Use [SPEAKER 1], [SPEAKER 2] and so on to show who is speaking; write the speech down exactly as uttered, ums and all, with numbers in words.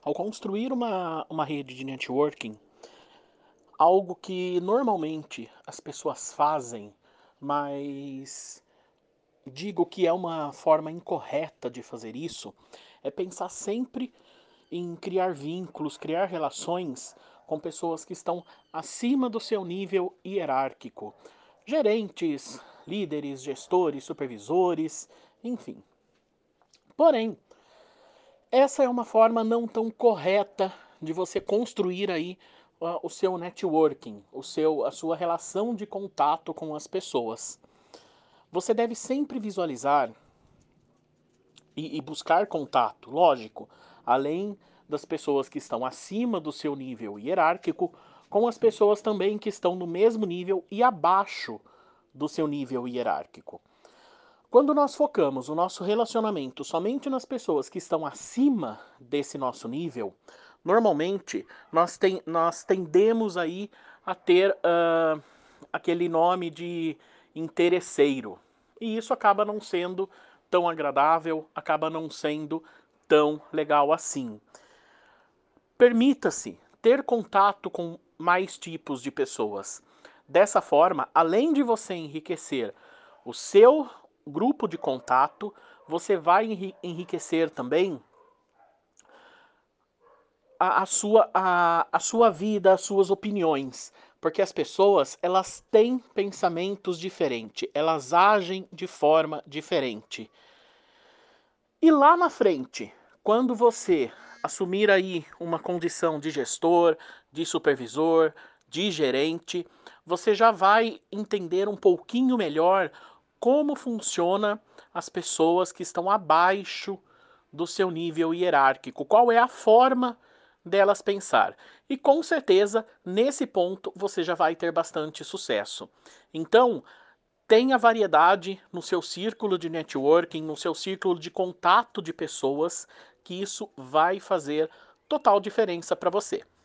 [SPEAKER 1] Ao construir uma, uma rede de networking, algo que normalmente as pessoas fazem, mas digo que é uma forma incorreta de fazer isso, é pensar sempre em criar vínculos, criar relações com pessoas que estão acima do seu nível hierárquico. Gerentes, líderes, gestores, supervisores, enfim. Porém, essa é uma forma não tão correta de você construir aí uh, o seu networking, o seu, a sua relação de contato com as pessoas. Você deve sempre visualizar e, e buscar contato, lógico, além das pessoas que estão acima do seu nível hierárquico, com as pessoas também que estão no mesmo nível e abaixo do seu nível hierárquico. Quando nós focamos o nosso relacionamento somente nas pessoas que estão acima desse nosso nível, normalmente nós, tem, nós tendemos aí a ter uh, aquele nome de interesseiro. E isso acaba não sendo tão agradável, acaba não sendo tão legal assim. Permita-se ter contato com mais tipos de pessoas. Dessa forma, além de você enriquecer o seu grupo de contato, você vai enriquecer também a, a, sua, a, a sua vida, as suas opiniões. Porque as pessoas, elas têm pensamentos diferentes, elas agem de forma diferente. E lá na frente, quando você assumir aí uma condição de gestor, de supervisor, de gerente, você já vai entender um pouquinho melhor como funciona as pessoas que estão abaixo do seu nível hierárquico, qual é a forma delas pensar. E com certeza, nesse ponto, você já vai ter bastante sucesso. Então, tenha variedade no seu círculo de networking, no seu círculo de contato de pessoas, que isso vai fazer total diferença para você.